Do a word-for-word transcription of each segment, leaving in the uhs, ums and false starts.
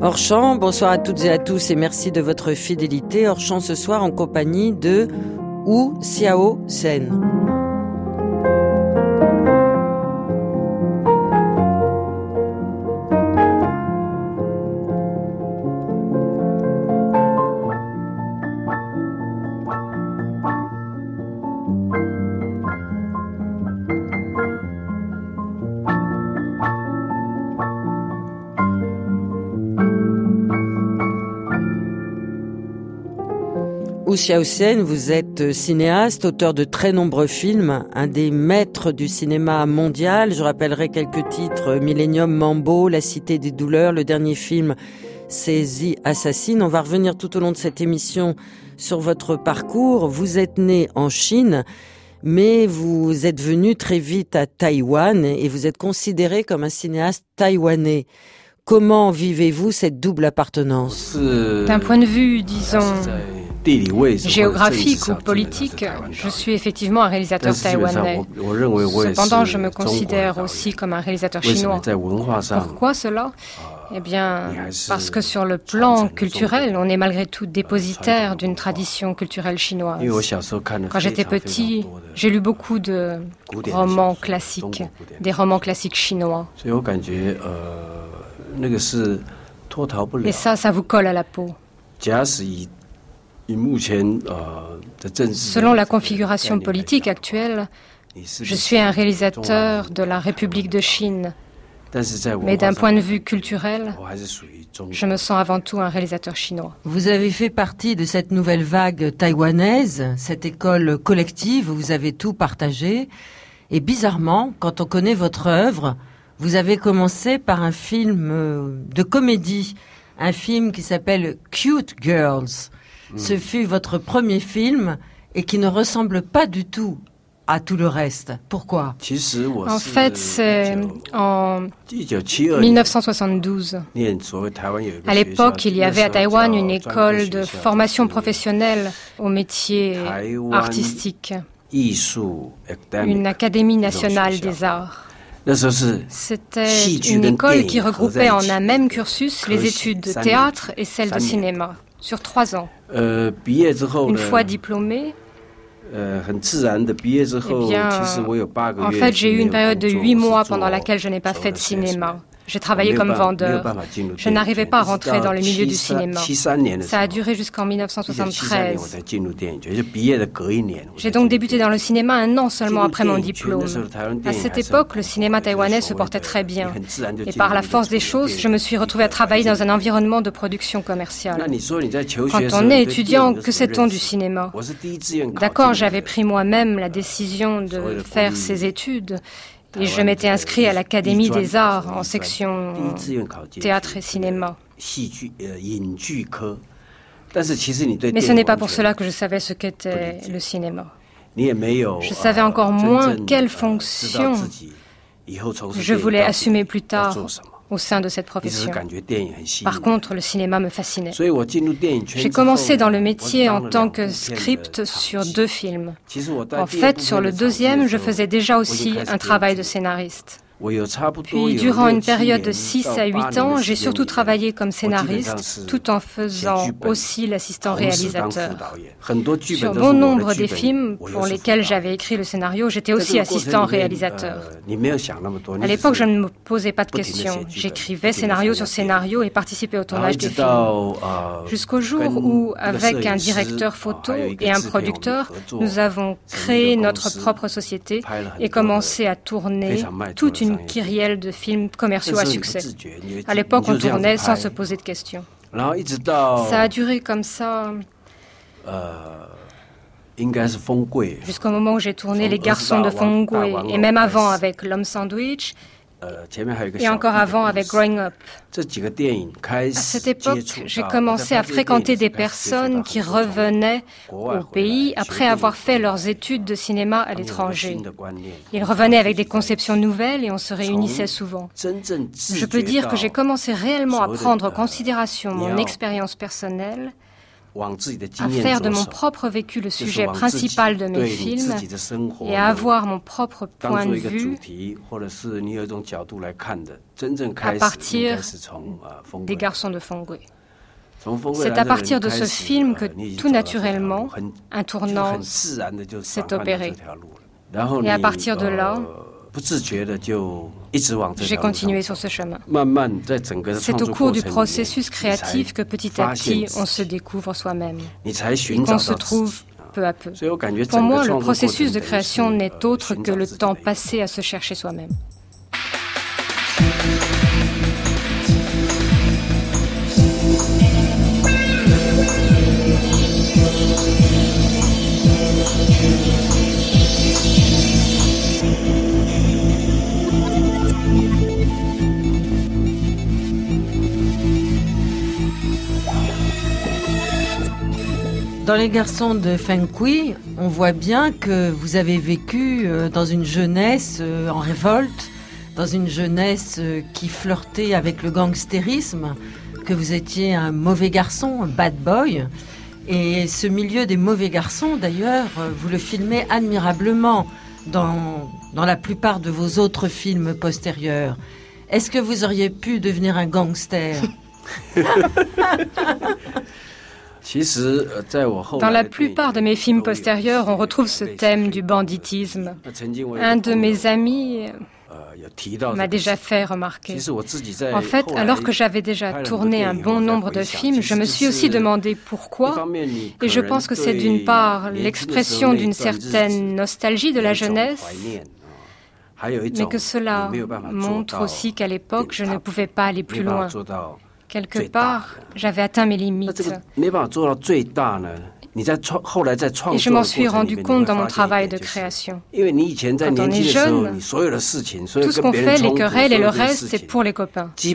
Hors champ, bonsoir à toutes et à tous et merci de votre fidélité. Hors champ ce soir en compagnie de Wu Xiaosen. Wu Xiaosen, vous êtes cinéaste, auteur de très nombreux films, un des maîtres du cinéma mondial. Je rappellerai quelques titres: Millennium Mambo, La Cité des douleurs, le dernier film c'est The Assassin. On va revenir tout au long de cette émission sur votre parcours. Vous êtes né en Chine, mais vous êtes venu très vite à Taïwan et vous êtes considéré comme un cinéaste taïwanais. Comment vivez-vous cette double appartenance ? D'un point de vue, disons, géographique ou politique, je suis effectivement un réalisateur taïwanais. Cependant, je me considère aussi comme un réalisateur chinois. Pourquoi cela ? Eh bien, parce que sur le plan culturel, on est malgré tout dépositaire d'une tradition culturelle chinoise. Quand j'étais petit, j'ai lu beaucoup de romans classiques, des romans classiques chinois. Et ça, ça vous colle à la peau. Selon la configuration politique actuelle, je suis un réalisateur de la République de Chine. Mais d'un point de vue culturel, je me sens avant tout un réalisateur chinois. Vous avez fait partie de cette nouvelle vague taïwanaise, cette école collective où vous avez tout partagé. Et bizarrement, quand on connaît votre œuvre, vous avez commencé par un film de comédie, un film qui s'appelle Cute Girls. Mmh. Ce fut votre premier film et qui ne ressemble pas du tout à tout le reste. Pourquoi ? En fait, c'est en dix-neuf cent soixante-douze. À l'époque, il y avait à Taïwan une école de formation professionnelle aux métiers artistiques, une académie nationale des arts. C'était une école qui regroupait en un même cursus les études de théâtre et celles de cinéma, sur trois ans. Une fois diplômée, eh bien, en fait, j'ai eu une période de huit mois pendant laquelle je n'ai pas fait de cinéma. J'ai travaillé comme vendeur. Je n'arrivais pas à rentrer dans le milieu du cinéma. Ça a duré jusqu'en dix-neuf cent soixante-treize. J'ai donc débuté dans le cinéma un an seulement après mon diplôme. À cette époque, le cinéma taïwanais se portait très bien. Et par la force des choses, je me suis retrouvée à travailler dans un environnement de production commerciale. Quand on est étudiant, que sait-on du cinéma ? D'accord, j'avais pris moi-même la décision de faire ces études. Et je m'étais inscrit à l'Académie des Arts en section théâtre et cinéma. Mais ce n'est pas pour cela que je savais ce qu'était le cinéma. Je savais encore moins quelle fonction je voulais assumer plus tard au sein de cette profession. Par contre, le cinéma me fascinait. J'ai commencé dans le métier en tant que script sur deux films. En fait, sur le deuxième, je faisais déjà aussi un travail de scénariste. Puis, durant une période de six à huit ans, j'ai surtout travaillé comme scénariste, tout en faisant aussi l'assistant réalisateur. Sur bon nombre des films pour lesquels j'avais écrit le scénario, j'étais aussi assistant réalisateur. À l'époque, je ne me posais pas de questions. J'écrivais scénario sur scénario et participais au tournage des films. Jusqu'au jour où, avec un directeur photo et un producteur, nous avons créé notre propre société et commencé à tourner toute une une kyrielle de films commerciaux à succès. À l'époque, on tournait sans se poser de questions. Ça a duré comme ça jusqu'au moment où j'ai tourné Les Garçons de Feng Gui, et même avant avec L'Homme Sandwich, et encore avant avec Growing Up. À cette époque, j'ai commencé à fréquenter des personnes qui revenaient au pays après avoir fait leurs études de cinéma à l'étranger. Ils revenaient avec des conceptions nouvelles et on se réunissait souvent. Je peux dire que j'ai commencé réellement à prendre en considération mon expérience personnelle à faire de mon propre vécu le sujet principal de mes films et à avoir mon propre point de vue à partir des garçons de Fengui. C'est à partir de ce film que, tout naturellement, un tournant s'est opéré. Et à partir de là, j'ai continué sur ce chemin. C'est au cours du processus créatif que petit à petit, on se découvre soi-même et qu'on se trouve peu à peu. Pour moi, le processus de création n'est autre que le temps passé à se chercher soi-même. Dans Les Garçons de Fengui, on voit bien que vous avez vécu dans une jeunesse en révolte, dans une jeunesse qui flirtait avec le gangstérisme, que vous étiez un mauvais garçon, un bad boy. Et ce milieu des mauvais garçons, d'ailleurs, vous le filmez admirablement dans, dans la plupart de vos autres films postérieurs. Est-ce que vous auriez pu devenir un gangster ? Dans la plupart de mes films postérieurs, on retrouve ce thème du banditisme. Un de mes amis m'a déjà fait remarquer. En fait, alors que j'avais déjà tourné un bon nombre de films, je me suis aussi demandé pourquoi. Et je pense que c'est d'une part l'expression d'une certaine nostalgie de la jeunesse, mais que cela montre aussi qu'à l'époque, je ne pouvais pas aller plus loin. Quelque part, j'avais atteint mes limites. Et je m'en suis rendu compte dans mon travail de création. Quand on est jeune, tout ce qu'on fait, les querelles et le reste, c'est pour les copains. À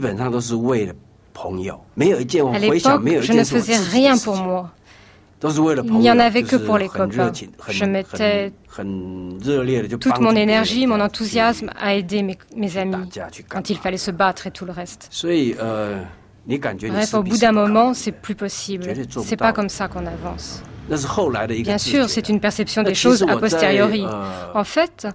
l'époque, je ne faisais rien pour moi. Il n'y en avait que pour les copains. Je mettais toute mon énergie, mon enthousiasme à aider mes, mes amis quand il fallait se battre et tout le reste. Bref, au bout d'un moment, c'est plus possible. C'est pas comme ça qu'on avance. Bien sûr, c'est une perception des choses a posteriori. En fait,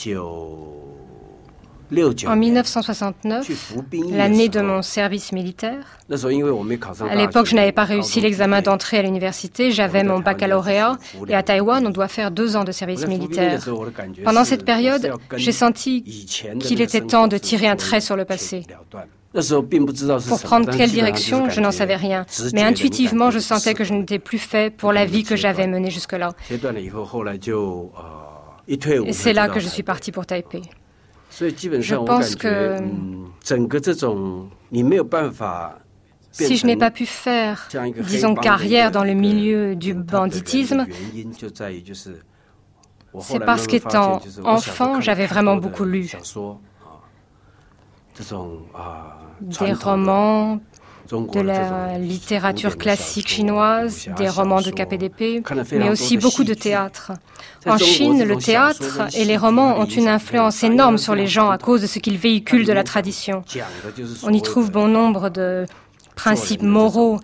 en mille neuf cent soixante-neuf, l'année de mon service militaire, à l'époque, je n'avais pas réussi l'examen d'entrée à l'université, j'avais mon baccalauréat, et à Taïwan, on doit faire deux ans de service militaire. Pendant cette période, j'ai senti qu'il était temps de tirer un trait sur le passé. Pour prendre quelle direction, je n'en savais rien. Mais intuitivement, je sentais que je n'étais plus fait pour la vie que j'avais menée jusque-là. Et c'est là que je suis parti pour Taipei. Je pense que si je n'ai pas pu faire, disons, carrière dans le milieu du banditisme, c'est parce qu'étant enfant, j'avais vraiment beaucoup lu. Des romans, de la littérature classique chinoise, des romans de K P D P, mais aussi beaucoup de théâtre. En Chine, le théâtre et les romans ont une influence énorme sur les gens à cause de ce qu'ils véhiculent de la tradition. On y trouve bon nombre de principes moraux,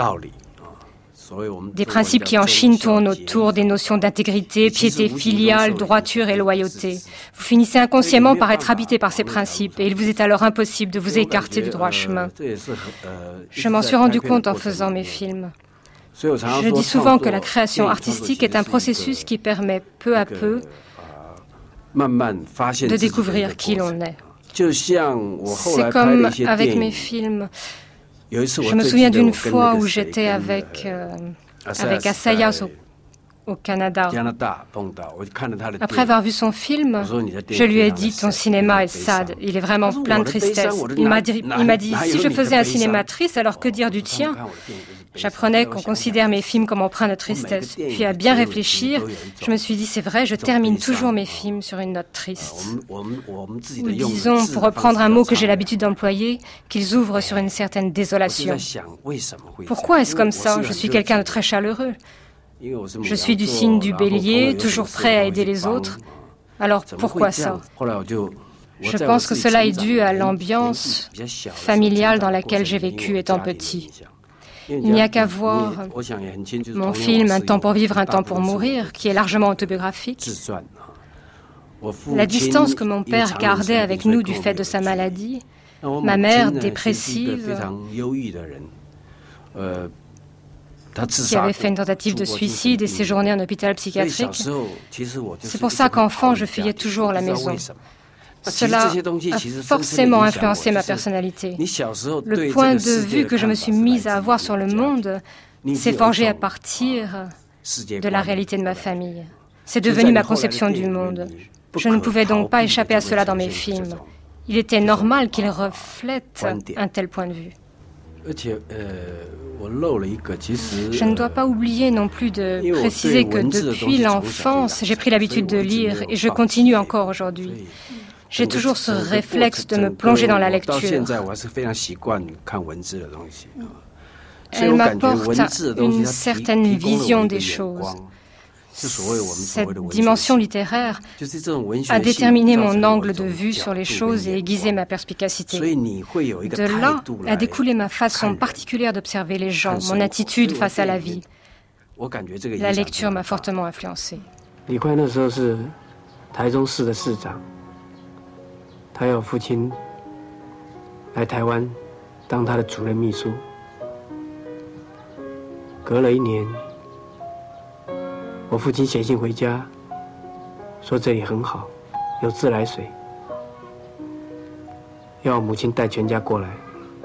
des principes qui en Chine tournent autour des notions d'intégrité, piété filiale, droiture et loyauté. Vous finissez inconsciemment par être habité par ces principes et il vous est alors impossible de vous écarter du droit chemin. Je m'en suis rendu compte en faisant mes films. Je dis souvent que la création artistique est un processus qui permet peu à peu de découvrir qui l'on est. C'est comme avec mes films. Je me souviens d'une fois où j'étais avec, euh, avec Asaya au, au Canada. Après avoir vu son film, je lui ai dit « Ton cinéma est sad, il est vraiment plein de tristesse ». Il m'a dit, il m'a dit « Si je faisais un cinéma triste, alors que dire du tien ?» J'apprenais qu'on considère mes films comme empreints de tristesse. Puis à bien réfléchir, je me suis dit, c'est vrai, je termine toujours mes films sur une note triste. Ou disons, pour reprendre un mot que j'ai l'habitude d'employer, qu'ils ouvrent sur une certaine désolation. Pourquoi est-ce comme ça? Je suis quelqu'un de très chaleureux. Je suis du signe du bélier, toujours prêt à aider les autres. Alors pourquoi ça? Je pense que cela est dû à l'ambiance familiale dans laquelle j'ai vécu étant petit. Il n'y a qu'à voir mon film « Un temps pour vivre, un temps pour mourir », qui est largement autobiographique. La distance que mon père gardait avec nous du fait de sa maladie, ma mère dépressive, qui avait fait une tentative de suicide et séjourné en hôpital psychiatrique. C'est pour ça qu'enfant, je fuyais toujours la maison. Cela a forcément influencé ma personnalité. Le point de vue que je me suis mise à avoir sur le monde s'est forgé à partir de la réalité de ma famille. C'est devenu ma conception du monde. Je ne pouvais donc pas échapper à cela dans mes films. Il était normal qu'ils reflètent un tel point de vue. Je ne dois pas oublier non plus de préciser que depuis l'enfance, j'ai pris l'habitude de lire et je continue encore aujourd'hui. J'ai toujours ce réflexe de me plonger dans la lecture. Elle m'apporte une certaine vision des choses. Cette dimension littéraire a déterminé mon angle de vue sur les choses et aiguisé ma perspicacité. De là a découlé ma façon particulière d'observer les gens, mon attitude face à la vie. La lecture m'a fortement influencée. 他要父亲来台湾当他的主任秘书。隔了一年，我父亲写信回家，说这里很好，有自来水，要我母亲带全家过来。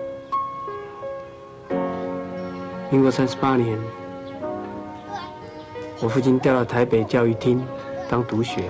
民国三十八年，我父亲调到台北教育厅当督学。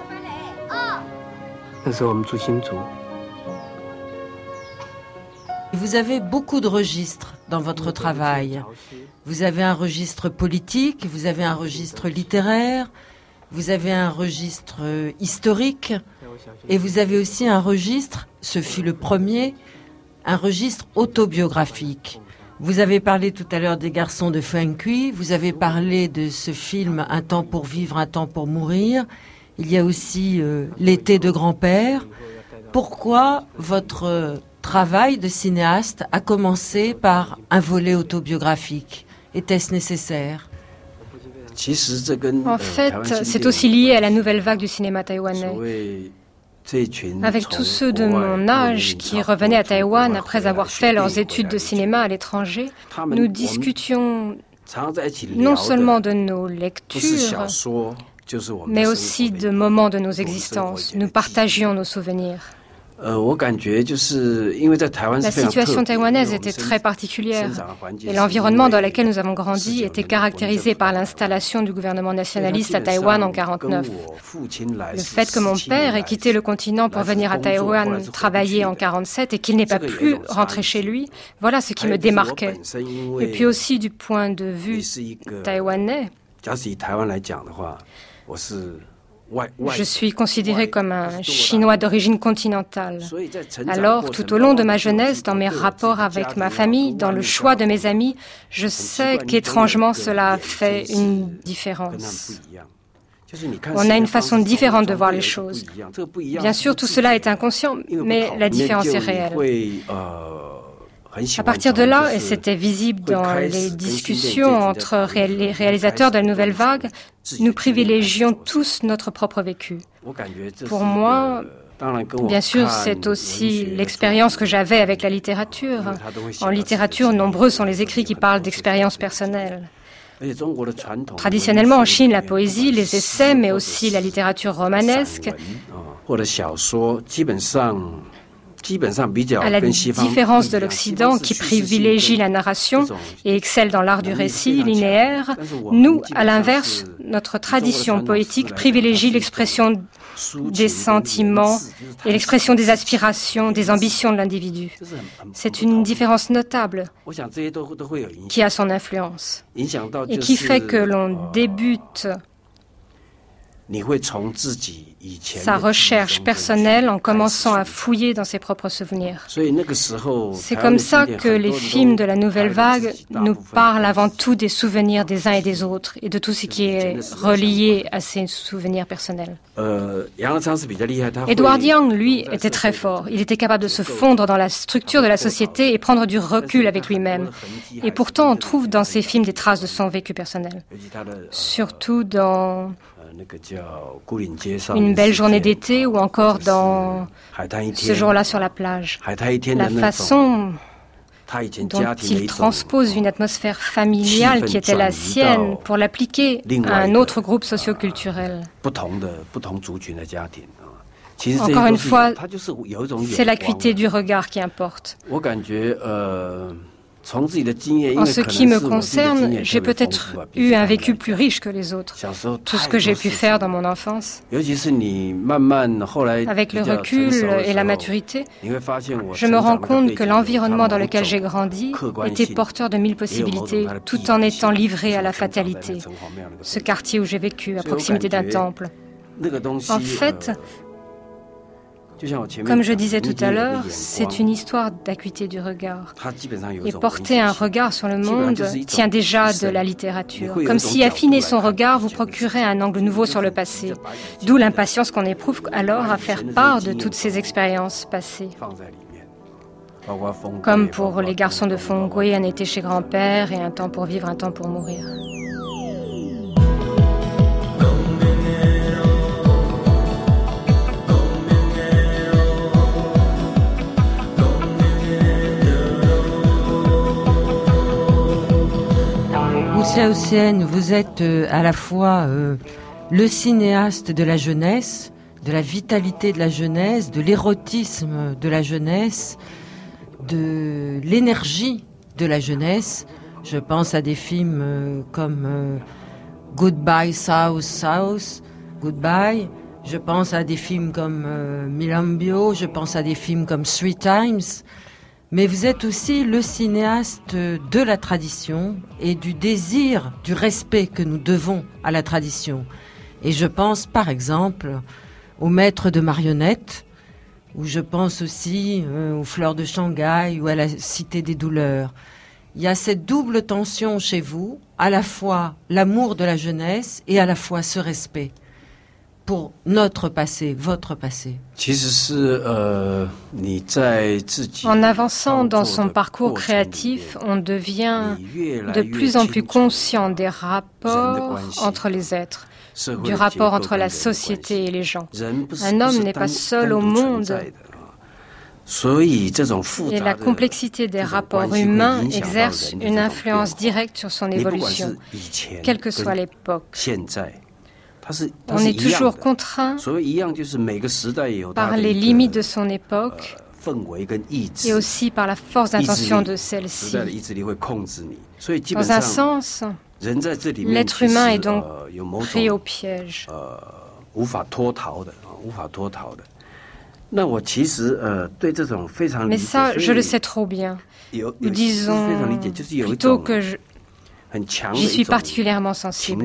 Vous avez beaucoup de registres dans votre travail. Vous avez un registre politique, vous avez un registre littéraire, vous avez un registre historique et vous avez aussi un registre, ce fut le premier, un registre autobiographique. Vous avez parlé tout à l'heure des Garçons de Fu Enkui, vous avez parlé de ce film Un temps pour vivre, un temps pour mourir. Il y a aussi euh, L'été de grand-père. Pourquoi votre euh, travail de cinéaste a commencé par un volet autobiographique? Était-ce nécessaire? En fait, c'est aussi lié à la nouvelle vague du cinéma taïwanais. Avec tous ceux de mon âge qui revenaient à Taïwan après avoir fait leurs études de cinéma à l'étranger, nous discutions non seulement de nos lectures, mais aussi de moments de nos existences. Nous partagions nos souvenirs. La situation taïwanaise était très particulière et l'environnement dans lequel nous avons grandi était caractérisé par l'installation du gouvernement nationaliste à Taïwan en mille neuf cent quarante-neuf. Le fait que mon père ait quitté le continent pour venir à Taïwan travailler en mille neuf cent quarante-sept et qu'il n'ait pas pu rentrer chez lui, voilà ce qui me démarquait. Et puis aussi du point de vue taïwanais, je suis considéré comme un Chinois d'origine continentale. Alors, tout au long de ma jeunesse, dans mes rapports avec ma famille, dans le choix de mes amis, je sais qu'étrangement cela a fait une différence. On a une façon différente de voir les choses. Bien sûr, tout cela est inconscient, mais la différence est réelle. À partir de là, et c'était visible dans les discussions entre les réalisateurs de la nouvelle vague, nous privilégions tous notre propre vécu. Pour moi, bien sûr, c'est aussi l'expérience que j'avais avec la littérature. En littérature, nombreux sont les écrits qui parlent d'expériences personnelles. Traditionnellement, en Chine, la poésie, les essais, mais aussi la littérature romanesque, à la différence de l'Occident qui privilégie la narration et excelle dans l'art du récit linéaire, nous, à l'inverse, notre tradition poétique privilégie l'expression des sentiments et l'expression des aspirations, des ambitions de l'individu. C'est une différence notable qui a son influence et qui fait que l'on débute sa recherche personnelle en commençant à fouiller dans ses propres souvenirs. C'est comme ça que les films de la nouvelle vague nous parlent avant tout des souvenirs des uns et des autres et de tout ce qui est relié à ces souvenirs personnels. Edward Young, lui, était très fort. Il était capable de se fondre dans la structure de la société et prendre du recul avec lui-même. Et pourtant, on trouve dans ses films des traces de son vécu personnel. Surtout dans Une belle journée d'été ou encore dans Ce jour-là sur la plage. La façon dont il transpose une atmosphère familiale qui était la sienne pour l'appliquer à un autre groupe socio-culturel. Encore une fois, c'est l'acuité du regard qui importe. En ce qui me concerne, j'ai peut-être eu un vécu plus riche que les autres. Tout ce que j'ai pu faire dans mon enfance. Avec le recul et la maturité, je me rends compte que l'environnement dans lequel j'ai grandi était porteur de mille possibilités, tout en étant livré à la fatalité. Ce quartier où j'ai vécu, à proximité d'un temple. En fait, comme je disais tout à l'heure, c'est une histoire d'acuité du regard. Et porter un regard sur le monde tient déjà de la littérature. Comme si affiner son regard vous procurait un angle nouveau sur le passé. D'où l'impatience qu'on éprouve alors à faire part de toutes ces expériences passées. Comme pour Les Garçons de Fongwe, Un été chez grand-père et Un temps pour vivre, un temps pour mourir. Moussa Hossein, vous êtes euh, à la fois euh, le cinéaste de la jeunesse, de la vitalité de la jeunesse, de l'érotisme de la jeunesse, de l'énergie de la jeunesse. Je pense à des films euh, comme euh, Goodbye South South, Goodbye. Je pense à des films comme euh, Milambio, je pense à des films comme Three Times. Mais vous êtes aussi le cinéaste de la tradition et du désir, du respect que nous devons à la tradition. Et je pense par exemple au Maître de marionnettes, ou je pense aussi euh, aux Fleurs de Shanghai ou à la Cité des douleurs. Il y a cette double tension chez vous, à la fois l'amour de la jeunesse et à la fois ce respect pour notre passé, votre passé. En avançant dans son parcours créatif, on devient de plus en plus conscient des rapports entre les êtres, du rapport entre la société et les gens. Un homme n'est pas seul au monde. Et la complexité des rapports humains exerce une influence directe sur son évolution, quelle que soit l'époque. On est toujours contraint par les limites de son époque et aussi par la force d'intention de celle-ci. Dans un sens, l'être humain est donc pris au piège. Mais ça, je le sais trop bien. Ou disons plutôt que je, j'y suis particulièrement sensible.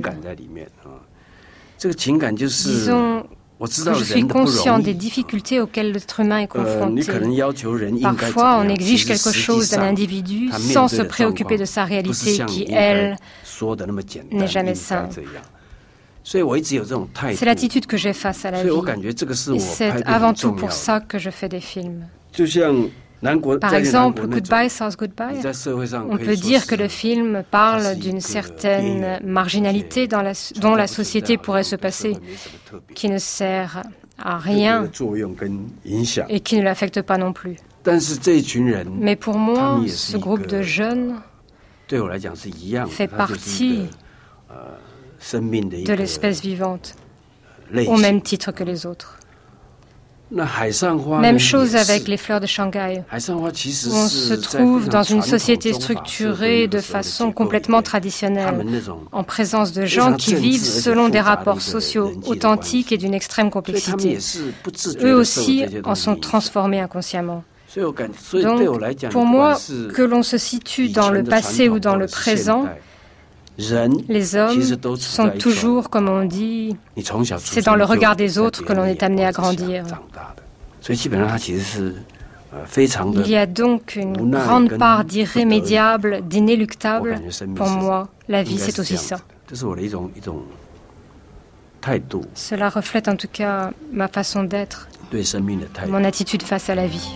Disons que je suis conscient des difficultés auxquelles l'être humain est confronté. Parfois, on exige quelque chose d'un individu sans se préoccuper de sa réalité qui, elle, n'est jamais simple. C'est l'attitude que j'ai face à la vie. Et c'est avant tout pour ça que je fais des films. Par exemple, Goodbye South Goodbye, on peut dire que le film parle d'une certaine marginalité dans la, dont la société pourrait se passer, qui ne sert à rien et qui ne l'affecte pas non plus. Mais pour moi, ce groupe de jeunes fait partie de l'espèce vivante, au même titre que les autres. Même chose avec les Fleurs de Shanghai, où on se trouve dans une société structurée de façon complètement traditionnelle, en présence de gens qui vivent selon des rapports sociaux authentiques et d'une extrême complexité. Eux aussi en sont transformés inconsciemment. Donc, pour moi, que l'on se situe dans le passé ou dans le présent, Les hommes sont toujours, comme on dit, c'est dans le regard des autres que l'on est amené à grandir. Il y a donc une grande part d'irrémédiable, d'inéluctable. Pour moi, la vie, c'est aussi ça. Cela reflète en tout cas ma façon d'être, mon attitude face à la vie.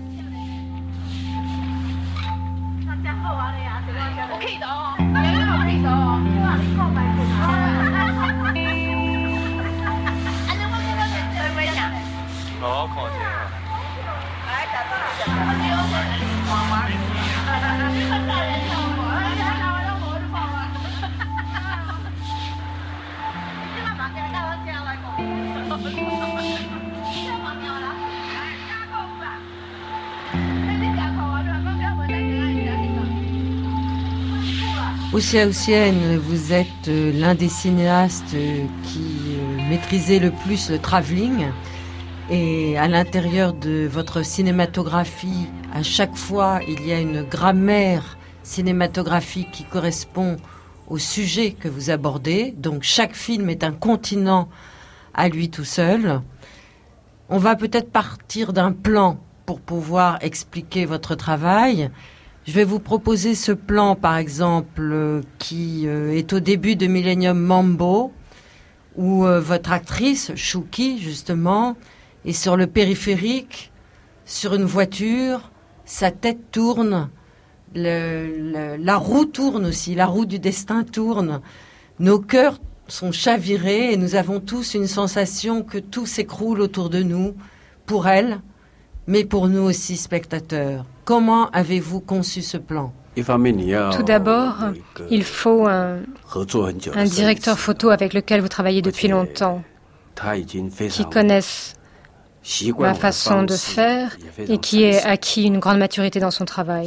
Osia Ossienne, vous êtes l'un des cinéastes qui maîtrisait le plus le travelling. Et à l'intérieur de votre cinématographie, à chaque fois, il y a une grammaire cinématographique qui correspond au sujet que vous abordez. Donc chaque film est un continent à lui tout seul. On va peut-être partir d'un plan pour pouvoir expliquer votre travail. Je vais vous proposer ce plan, par exemple, qui est au début de Millennium Mambo, où votre actrice, Shuki, justement, est sur le périphérique, sur une voiture, sa tête tourne, le, le, la roue tourne aussi, la roue du destin tourne. Nos cœurs sont chavirés et nous avons tous une sensation que tout s'écroule autour de nous, pour elle, mais pour nous aussi, spectateurs. Comment avez-vous conçu ce plan ? Tout d'abord, il faut un, un directeur photo avec lequel vous travaillez depuis longtemps, qui connaisse ma façon de faire et qui ait acquis une grande maturité dans son travail.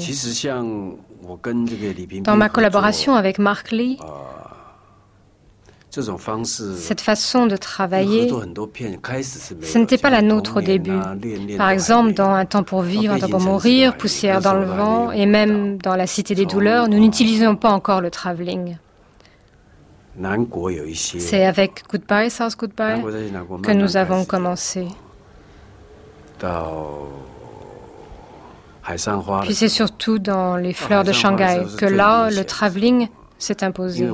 Dans ma collaboration avec Mark Lee, cette façon de travailler, ce n'était pas la nôtre au début. Par exemple, dans Un temps pour vivre, Un temps pour mourir, Poussière dans le vent et même dans La Cité des douleurs, nous n'utilisions pas encore le travelling. C'est avec Goodbye, South Goodbye que nous avons commencé. Puis c'est surtout dans Les Fleurs de Shanghai que là, le travelling s'est imposé.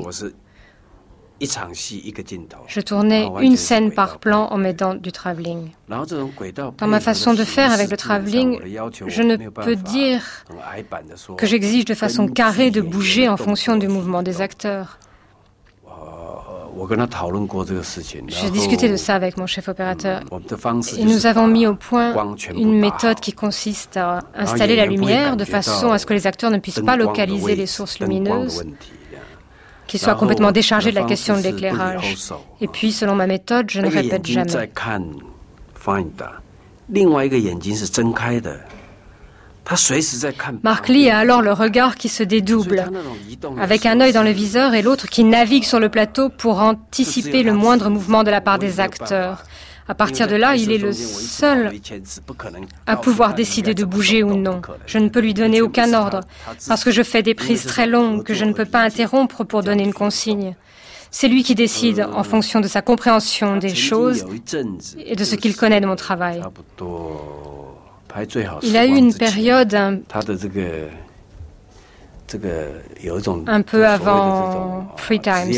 Je tournais une scène par plan en mettant du travelling. Dans ma façon de faire avec le travelling, je ne peux dire que j'exige de façon carrée de bouger en fonction du mouvement des acteurs. J'ai discuté de ça avec mon chef opérateur et nous avons mis au point une méthode qui consiste à installer la lumière de façon à ce que les acteurs ne puissent pas localiser les sources lumineuses, qu'ils soient complètement déchargés de la question de l'éclairage. Et puis, selon ma méthode, je ne répète jamais. Mark Lee a alors le regard qui se dédouble, avec un œil dans le viseur et l'autre qui navigue sur le plateau pour anticiper le moindre mouvement de la part des acteurs. À partir de là, il est le seul à pouvoir décider de bouger ou non. Je ne peux lui donner aucun ordre, parce que je fais des prises très longues que je ne peux pas interrompre pour donner une consigne. C'est lui qui décide en fonction de sa compréhension des choses et de ce qu'il connaît de mon travail. Il a eu une période un, un peu avant Free Times,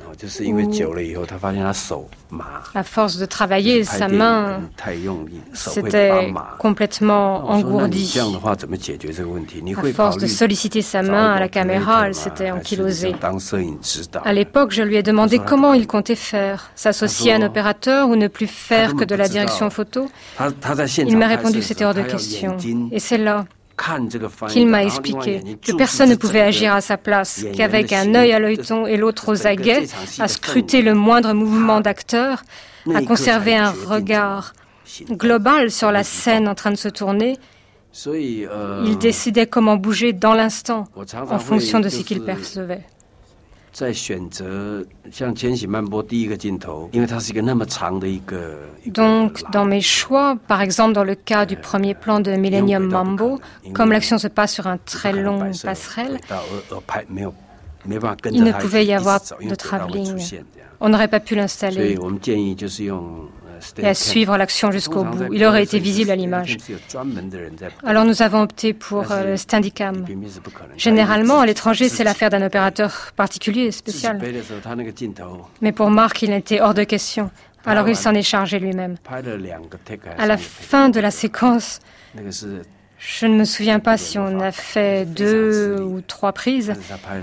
où, à force de travailler, sa main s'était complètement engourdie. À force de solliciter sa main à la caméra, elle s'était ankylosée. À l'époque, je lui ai demandé comment il comptait faire, s'associer à un opérateur ou ne plus faire que de la direction photo. Il m'a répondu que c'était hors de question. Et c'est là qu'il m'a expliqué que personne ne pouvait agir à sa place, qu'avec un œil à l'œilleton et l'autre aux aguets, à scruter le moindre mouvement d'acteur, à conserver un regard global sur la scène en train de se tourner, il décidait comment bouger dans l'instant, en fonction de ce qu'il percevait. Donc, dans mes choix, par exemple dans le cas du premier plan de Millennium Mambo, comme l'action se passe sur un très long passerelle, il ne pouvait y avoir de travelling. On n'aurait pas pu l'installer et à suivre l'action jusqu'au bout. Il aurait été visible à l'image. Alors nous avons opté pour le Steadicam. Généralement, à l'étranger, c'est l'affaire d'un opérateur particulier et spécial. Mais pour Mark, il n'était hors de question. Alors il s'en est chargé lui-même. À la fin de la séquence, je ne me souviens pas si on a fait deux ou trois prises.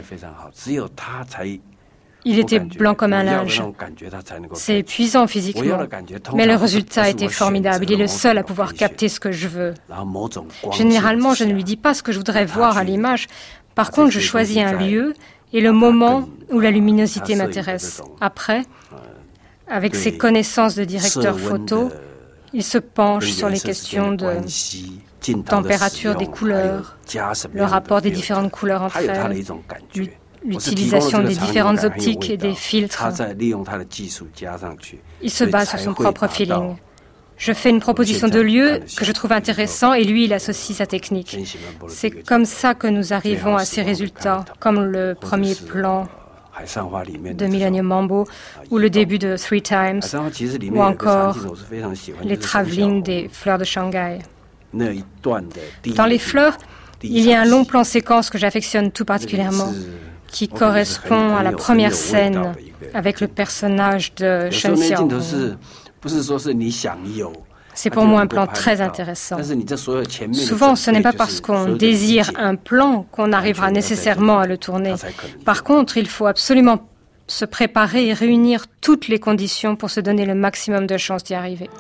Il était blanc comme un linge. C'est épuisant physiquement, mais le résultat était formidable. Il est le seul à pouvoir capter ce que je veux. Généralement, je ne lui dis pas ce que je voudrais voir à l'image. Par contre, je choisis un lieu et le moment où la luminosité m'intéresse. Après, avec ses connaissances de directeur photo, il se penche sur les questions de température des couleurs, le rapport des différentes couleurs entre elles, l'utilisation des différentes optiques et des filtres. Il se base sur son propre feeling. Je fais une proposition de lieu que je trouve intéressant et lui, il associe sa technique. C'est comme ça que nous arrivons à ces résultats, comme le premier plan de Millennium Mambo ou le début de Three Times ou encore les travelling des fleurs de Shanghai. Dans les fleurs, il y a un long plan séquence que j'affectionne tout particulièrement, qui correspond à la première scène avec le personnage de Shen Xiaohong. C'est pour moi un plan très intéressant. Souvent, ce n'est pas parce qu'on désire un plan qu'on arrivera nécessairement à le tourner. Par contre, il faut absolument se préparer et réunir toutes les conditions pour se donner le maximum de chances d'y arriver.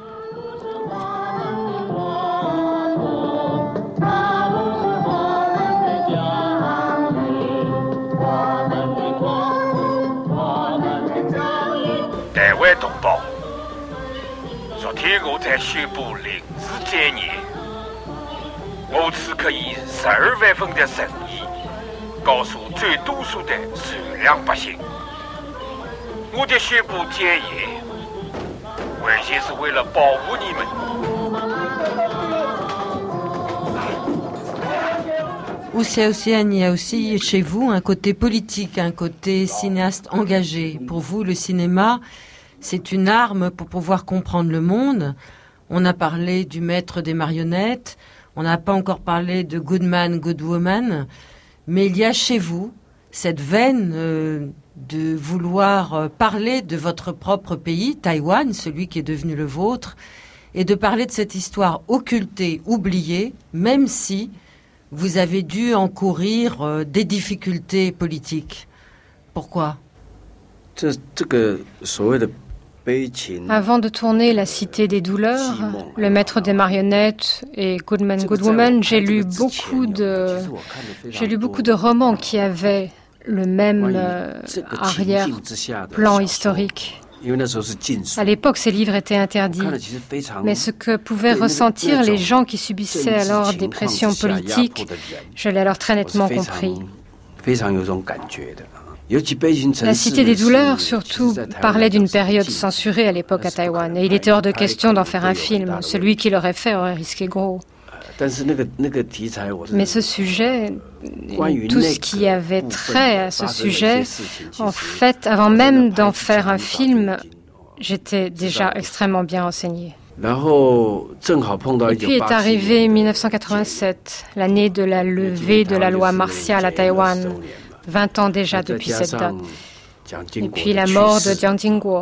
Océane, il y a aussi chez vous un côté politique, un côté cinéaste engagé. Pour vous, le cinéma, c'est une arme pour pouvoir comprendre le monde. On a parlé du maître des marionnettes, on n'a pas encore parlé de Good Man, Good Woman, mais il y a chez vous cette veine euh, de vouloir euh, parler de votre propre pays, Taïwan, celui qui est devenu le vôtre, et de parler de cette histoire occultée, oubliée, même si vous avez dû encourir euh, des difficultés politiques. Pourquoi ? Avant de tourner La Cité des douleurs, Le Maître des marionnettes et Good Man, Good Woman, j'ai lu beaucoup de, j'ai lu beaucoup de romans qui avaient le même euh, arrière-plan historique. À l'époque, ces livres étaient interdits. Mais ce que pouvaient ressentir les gens qui subissaient alors des pressions politiques, je l'ai alors très nettement compris. La Cité des douleurs, surtout, parlait d'une période censurée à l'époque à Taïwan. Et il était hors de question d'en faire un film. Celui qui l'aurait fait aurait risqué gros. Mais ce sujet, tout ce qui avait trait à ce sujet, en fait, avant même d'en faire un film, j'étais déjà extrêmement bien renseignée. Et puis est arrivé mille neuf cent quatre-vingt-sept, l'année de la levée de la loi martiale à Taïwan, vingt ans déjà depuis cette date. Et puis la mort de Jiang Jingguo.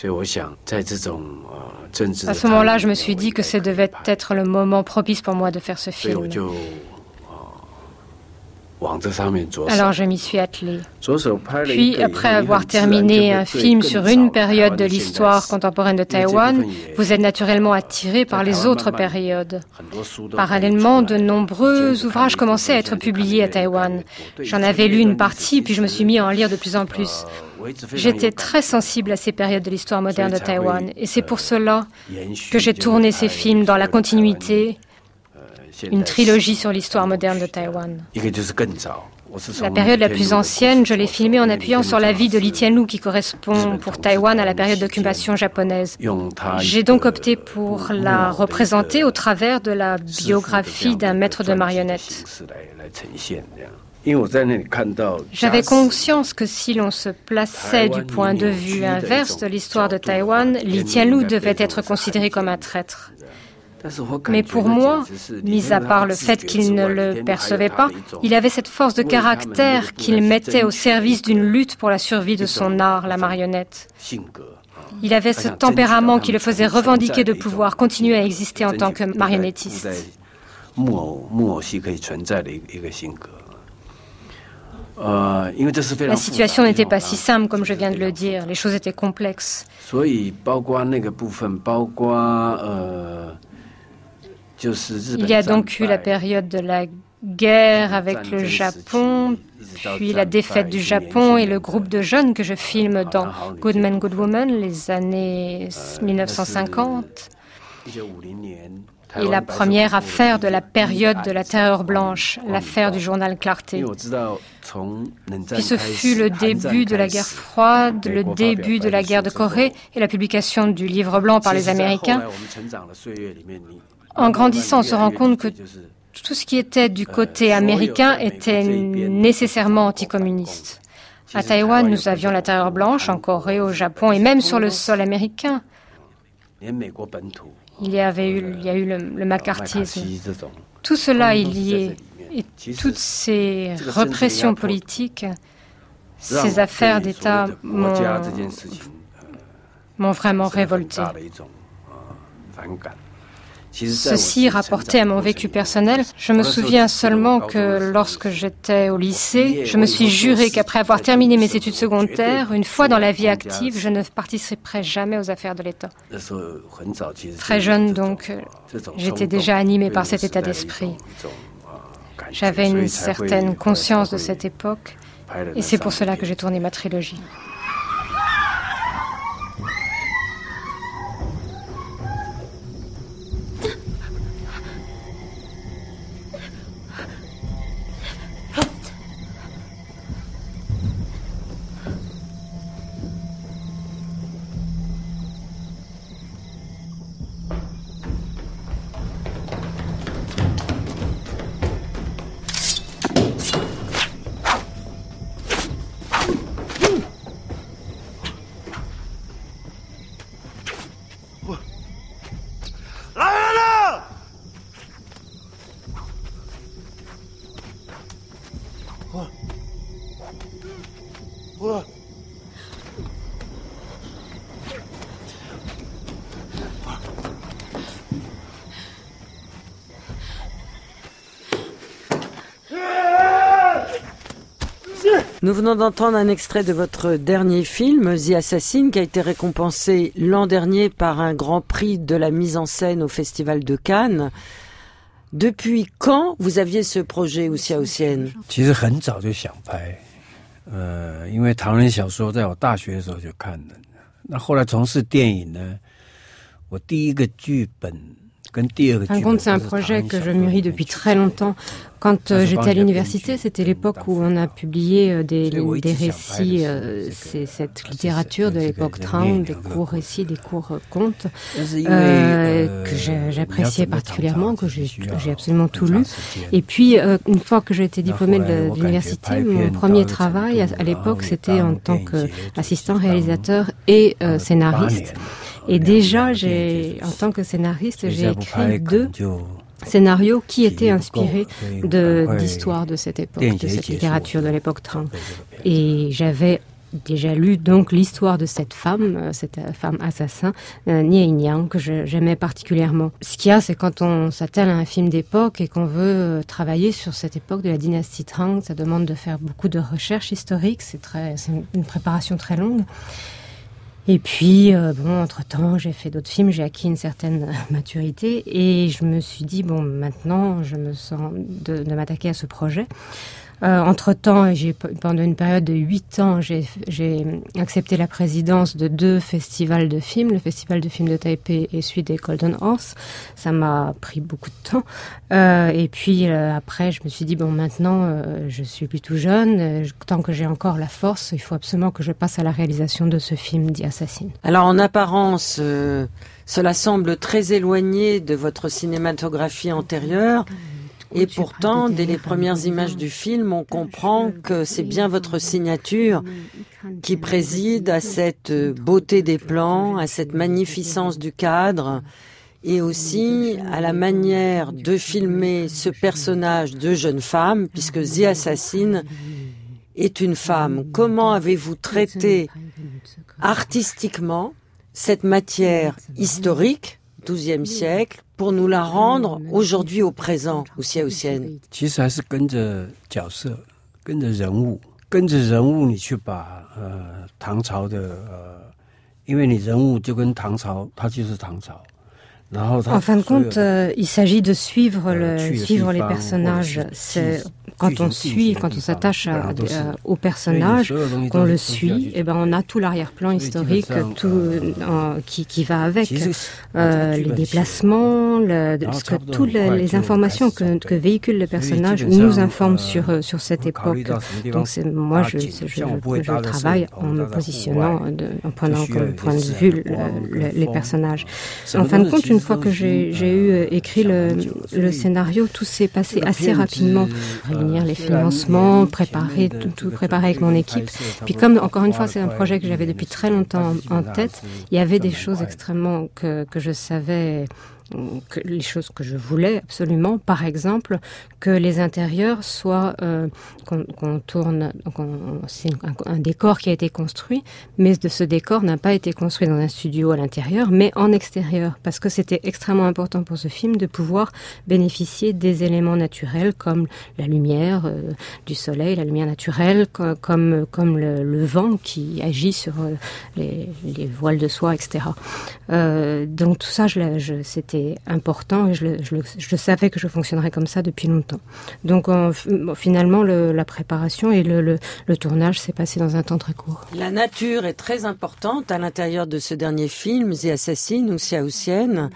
À ce moment-là, je me suis dit que ce devait être le moment propice pour moi de faire ce film. Alors je m'y suis attelée. Puis, après avoir terminé un film sur une période de l'histoire contemporaine de Taïwan, vous êtes naturellement attiré par les autres périodes. Parallèlement, de nombreux ouvrages commençaient à être publiés à Taïwan. J'en avais lu une partie, puis je me suis mis à en lire de plus en plus. J'étais très sensible à ces périodes de l'histoire moderne de Taïwan, et c'est pour cela que j'ai tourné ces films dans la continuité, une trilogie sur l'histoire moderne de Taïwan. La période la plus ancienne, je l'ai filmée en appuyant sur la vie de Li Tianlu qui correspond pour Taïwan à la période d'occupation japonaise. J'ai donc opté pour la représenter au travers de la biographie d'un maître de marionnettes. J'avais conscience que si l'on se plaçait du point de vue inverse de l'histoire de Taïwan, Lee Hsien-loong devait être considéré comme un traître. Mais pour moi, mis à part le fait qu'il ne le percevait pas, il avait cette force de caractère qu'il mettait au service d'une lutte pour la survie de son art, la marionnette. Il avait ce tempérament qui le faisait revendiquer de pouvoir continuer à exister en tant que marionnettiste. La situation n'était pas si simple comme je viens de le dire, les choses étaient complexes. Il y a donc eu la période de la guerre avec le Japon, puis la défaite du Japon et le groupe de jeunes que je filme dans Good Man, Good Woman, les années mille neuf cent cinquante. Et la première affaire de la période de la Terreur blanche, l'affaire du journal Clarté. Puis ce fut le début de la guerre froide, le début de la guerre de Corée et la publication du livre blanc par les Américains. En grandissant, on se rend compte que tout ce qui était du côté américain était nécessairement anticommuniste. À Taïwan, nous avions la Terreur blanche, en Corée, au Japon et même sur le sol américain. Il y avait eu, il y a eu le, le macartisme. Tout cela est lié. Et toutes ces répressions politiques, ces affaires d'État m'ont, m'ont vraiment révolté. Ceci rapporté à mon vécu personnel, je me souviens seulement que lorsque j'étais au lycée, je me suis juré qu'après avoir terminé mes études secondaires, une fois dans la vie active, je ne participerai jamais aux affaires de l'État. Très jeune donc, j'étais déjà animé par cet état d'esprit. J'avais une certaine conscience de cette époque et c'est pour cela que j'ai tourné ma trilogie. Nous venons d'entendre un extrait de votre dernier film, The Assassin, qui a été récompensé l'an dernier par un grand prix de la mise en scène au Festival de Cannes. Depuis quand vous aviez ce projet au Xiao Xian? 其实很早就想拍，呃，因为唐人小说在我大学的时候就看了。那后来从事电影呢，我第一个剧本。 En fin de compte, c'est un projet que je mûris depuis très longtemps. Quand euh, j'étais à l'université, c'était l'époque où on a publié des, des récits, euh, c'est cette littérature de l'époque Tang, des courts récits, des courts contes, euh, que j'appréciais particulièrement, que j'ai, que j'ai absolument tout lu. Et puis, euh, une fois que j'ai été diplômée de, de l'université, mon premier travail à, à l'époque, c'était en tant qu'assistant réalisateur et euh, scénariste. Et déjà, j'ai, en tant que scénariste, j'ai écrit deux scénarios qui étaient inspirés de, d'histoires de cette époque, de cette littérature de l'époque Tang. Et j'avais déjà lu donc l'histoire de cette femme, cette femme assassin, euh, Nie Yang, que je, j'aimais particulièrement. Ce qu'il y a, c'est quand on s'attelle à un film d'époque et qu'on veut travailler sur cette époque de la dynastie Tang, ça demande de faire beaucoup de recherches historiques, c'est très, c'est une préparation très longue. Et puis, euh, bon, entre-temps, j'ai fait d'autres films, j'ai acquis une certaine maturité et je me suis dit, bon, maintenant, je me sens de, de m'attaquer à ce projet. Euh, entre-temps, j'ai, pendant une période de huit ans, j'ai, j'ai accepté la présidence de deux festivals de films, le Festival de films de Taipei et celui des Golden Horse. Ça m'a pris beaucoup de temps. Euh, et puis euh, après, je me suis dit, bon, maintenant, euh, je suis plutôt jeune. Euh, tant que j'ai encore la force, il faut absolument que je passe à la réalisation de ce film, The Assassin. Alors, en apparence, euh, cela semble très éloigné de votre cinématographie antérieure. Et pourtant, dès les premières images du film, on comprend que c'est bien votre signature qui préside à cette beauté des plans, à cette magnificence du cadre, et aussi à la manière de filmer ce personnage de jeune femme, puisque The Assassin est une femme. Comment avez-vous traité artistiquement cette matière historique, douzième siècle, pour nous la rendre aujourd'hui au présent, au Xia Xian? 其实还是跟着角色，跟着人物，跟着人物你去把呃唐朝的呃，因为你人物就跟唐朝，它就是唐朝。 En fin de compte, euh, il s'agit de suivre, le, suivre les personnages. C'est, quand on suit, quand on s'attache à, à, au personnage, qu'on le suit, et ben on a tout l'arrière-plan historique, tout euh, qui, qui va avec euh, les déplacements, le, ce que toutes les, les informations que, que véhicule le personnage nous informent sur sur cette époque. Donc c'est moi, je, je, je, je travaille en me positionnant, de, en prenant comme point de vue le, le, les personnages. En fin de compte, une Une fois que j'ai, j'ai eu écrit le, le scénario, tout s'est passé assez rapidement. Réunir les financements, préparer, tout, tout préparer avec mon équipe. Puis comme, encore une fois, c'est un projet que j'avais depuis très longtemps en tête, il y avait des choses extrêmement que, que je savais... Que les choses que je voulais absolument, par exemple, que les intérieurs soient, euh, qu'on, qu'on tourne, qu'on, c'est un, un décor qui a été construit, mais de ce décor n'a pas été construit dans un studio à l'intérieur, mais en extérieur, parce que c'était extrêmement important pour ce film de pouvoir bénéficier des éléments naturels comme la lumière euh, du soleil, la lumière naturelle, comme, comme, comme le, le vent qui agit sur euh, les, les voiles de soie, et cetera. Euh, donc tout ça, je, je, c'était important et je le, je, le, je savais que je fonctionnerais comme ça depuis longtemps. Donc on, finalement, le, la préparation et le, le, le tournage s'est passé dans un temps très court. La nature est très importante à l'intérieur de ce dernier film, The Assassin ou Xia Xian.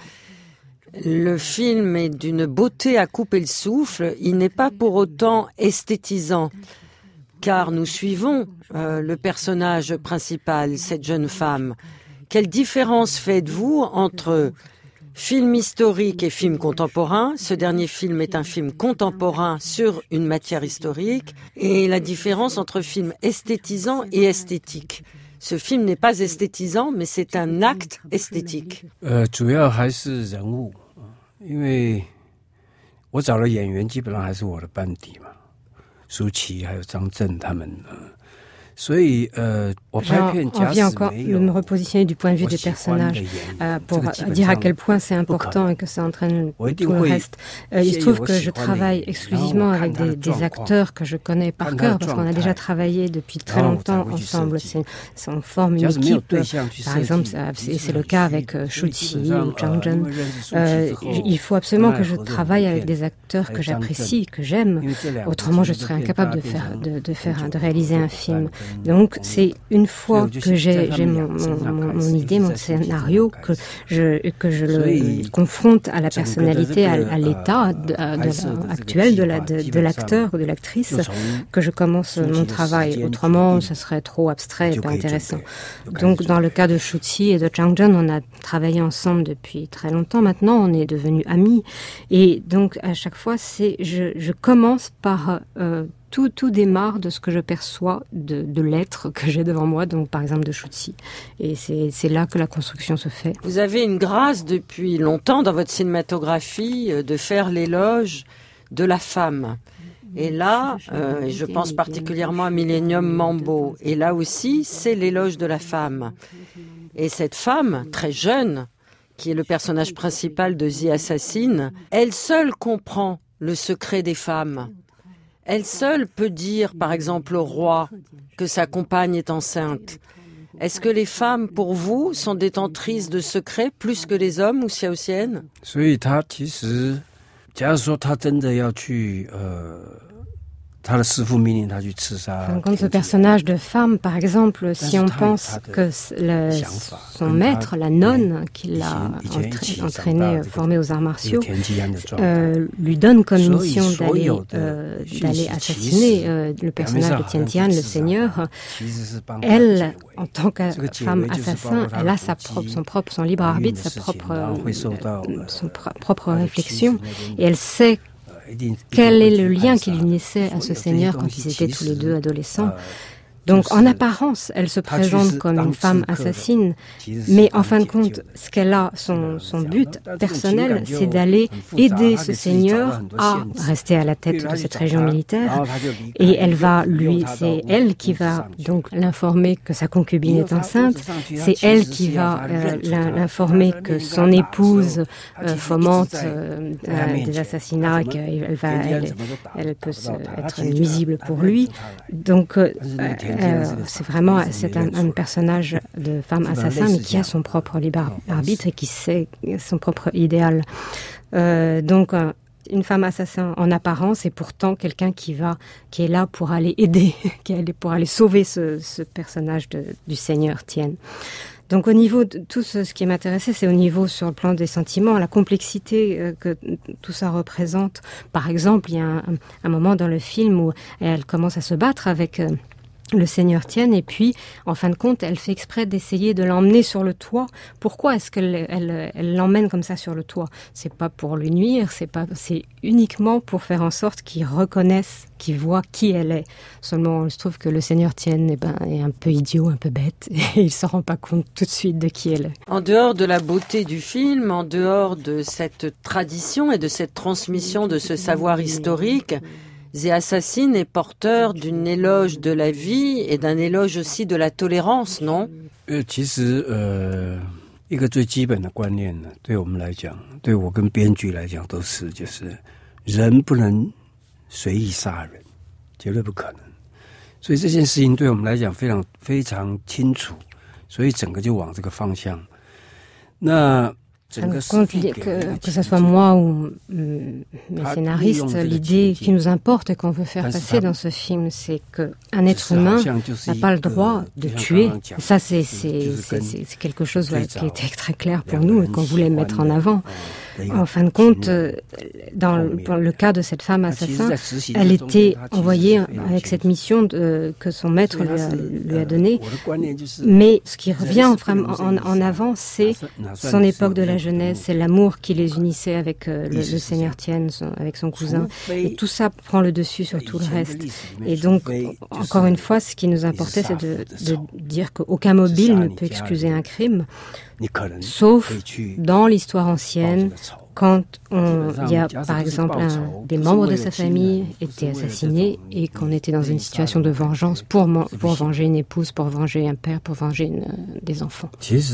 Le film est d'une beauté à couper le souffle. Il n'est pas pour autant esthétisant, car nous suivons euh, le personnage principal, cette jeune femme. Quelle différence faites-vous entre film historique et film contemporain? Ce dernier film est un film contemporain sur une matière historique. Et la différence entre film esthétisant et esthétique. Ce film n'est pas esthétisant, mais c'est un acte esthétique. Euh, 主要还是人物，因为我找的演员基本上还是我的班底嘛，舒淇还有张震他们。 J'ai envie encore de me repositionner du point de vue des personnages euh, pour dire à quel point c'est important et que ça entraîne tout le reste. Euh, il se trouve que je travaille exclusivement avec des, des acteurs que je connais par cœur parce qu'on a déjà travaillé depuis très longtemps ensemble. C'est, c'est, on forme une équipe. Par exemple, c'est, c'est le cas avec euh, Shu Qi ou Zhang Zhen. Euh, il faut absolument que je travaille avec des acteurs que j'apprécie, que j'aime. Autrement, je serais incapable de faire, de, de faire, de réaliser un film. Donc c'est une fois que j'ai, j'ai mon, mon, mon idée, mon scénario, que je, que je le confronte à la personnalité, à, à l'état de, de la, actuel de, la, de, de l'acteur ou de l'actrice, que je commence mon travail. Autrement, ce serait trop abstrait et pas intéressant. Donc dans le cas de Shu Qi et de Zhang Zhen, on a travaillé ensemble depuis très longtemps. Maintenant, on est devenus amis. Et donc à chaque fois, c'est je, je commence par... Euh, Tout, tout démarre de ce que je perçois de, de l'être que j'ai devant moi, donc par exemple de Shu Qi. Et c'est, c'est là que la construction se fait. Vous avez une grâce depuis longtemps dans votre cinématographie de faire l'éloge de la femme. Et là, euh, je pense particulièrement à Millennium Mambo. Et là aussi, c'est l'éloge de la femme. Et cette femme, très jeune, qui est le personnage principal de The Assassin, elle seule comprend le secret des femmes. Elle seule peut dire, par exemple, au roi que sa compagne est enceinte. Est-ce que les femmes, pour vous, sont détentrices de secrets plus que les hommes ou Xia Xian? 所以她其实，假如说她真的要去呃 Comme ce personnage de femme, par exemple, si on pense que le, son maître, la nonne qui l'a entraîné, formé aux arts martiaux, euh, lui donne comme mission d'aller, euh, d'aller assassiner euh, le personnage de Tian Tian, le seigneur, elle, en tant que femme assassin, elle a sa propre, son propre, son libre arbitre, sa propre, son propre réflexion, et elle sait Quel est le lien qui l'unissait à ce seigneur quand ils étaient tous les deux adolescents ? Donc, en apparence, elle se présente comme une femme assassine, mais en fin de compte, ce qu'elle a, son, son but personnel, c'est d'aller aider ce seigneur à rester à la tête de cette région militaire. Et elle va, lui, c'est elle qui va donc l'informer que sa concubine est enceinte. C'est elle qui va euh, l'informer que son épouse euh, fomente euh, euh, des assassinats, qu'elle va, elle, elle peut se, être nuisible pour lui. Donc, euh, Euh, c'est vraiment c'est un, un personnage de femme assassin, mais qui a son propre libre arbitre et qui sait son propre idéal. Euh, donc, euh, une femme assassin en apparence, et pourtant quelqu'un qui va, qui est là pour aller aider, qui est pour aller sauver ce, ce personnage de, du Seigneur Tien. Donc au niveau de tout ce, ce qui m'intéressait, c'est au niveau sur le plan des sentiments, la complexité euh, que tout ça représente. Par exemple, il y a un, un moment dans le film où elle commence à se battre avec euh, le Seigneur Tien, et puis, en fin de compte, elle fait exprès d'essayer de l'emmener sur le toit. Pourquoi est-ce qu'elle elle, elle l'emmène comme ça sur le toit ? C'est pas pour lui nuire, c'est pas, c'est uniquement pour faire en sorte qu'il reconnaisse, qu'il voit qui elle est. Seulement, il se trouve que le Seigneur Tien eh ben, est un peu idiot, un peu bête, et il se rend pas compte tout de suite de qui elle est. En dehors de la beauté du film, en dehors de cette tradition et de cette transmission de ce savoir historique, The Assassin est porteur d'une éloge de la vie et d'un éloge aussi de la tolérance, non ? 其实呃一个最基本的观念呢，对我们来讲，对我跟编剧来讲都是，就是人不能随意杀人，绝对不可能。所以这件事情对我们来讲非常非常清楚，所以整个就往这个方向。那 Compte, que, que ce soit moi ou euh, mes scénaristes, l'idée qui nous importe et qu'on veut faire passer dans ce film, c'est qu'un être humain n'a pas le droit de tuer. Ça, c'est, c'est, c'est, c'est quelque chose ouais, qui était très clair pour nous et qu'on voulait mettre en avant. En fin de compte, dans le, dans le cas de cette femme assassin, elle était envoyée avec cette mission de, que son maître lui a, lui a donnée. Mais ce qui revient en, en, en avant, c'est son époque de la jeunesse, c'est l'amour qui les unissait avec euh, le, le Seigneur Tien, son, avec son cousin. Et tout ça prend le dessus sur tout le reste. Et donc, encore une fois, ce qui nous importait, c'est de, de dire qu'aucun mobile ne peut excuser un crime, sauf dans l'histoire ancienne, quand on, il y a, par exemple, un, des membres de sa famille étaient assassinés et qu'on était dans une situation de vengeance pour, pour venger une épouse, pour venger un père, pour venger une, des enfants.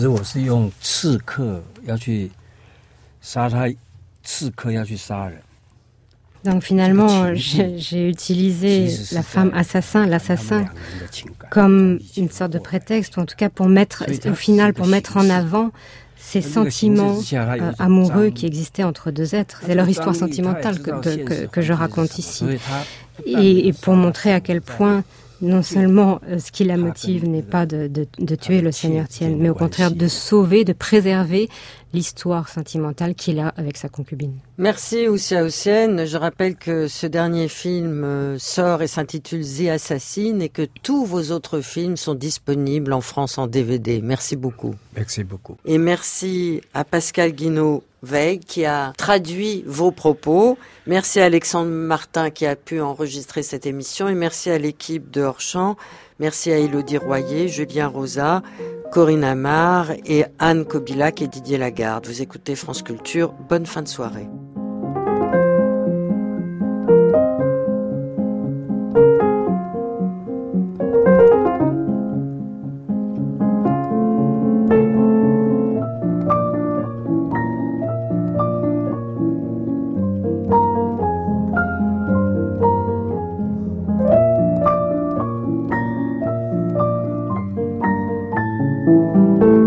Donc finalement, j'ai, j'ai utilisé la femme assassin, l'assassin, comme une sorte de prétexte, ou en tout cas pour mettre, au final, pour mettre en avant ces sentiments euh, amoureux qui existaient entre deux êtres. C'est leur histoire sentimentale que, de, que, que je raconte ici. Et, et pour montrer à quel point, non seulement euh, ce qui la motive n'est pas de, de, de tuer le Seigneur Tien, mais au contraire de sauver, de préserver l'histoire sentimentale qu'il a avec sa concubine. Merci Oussia Houssien. Je rappelle que ce dernier film euh, sort et s'intitule The Assassin et que tous vos autres films sont disponibles en France en D V D. Merci beaucoup. Merci beaucoup. Et merci à Pascal Guinaud-Veil qui a traduit vos propos. Merci à Alexandre Martin qui a pu enregistrer cette émission et merci à l'équipe de Hors-Champ. Merci à Élodie Royer, Julien Rosa, Corinne Amar et Anne Kobilac et Didier Lagarde. Vous écoutez France Culture. Bonne fin de soirée. Thank you.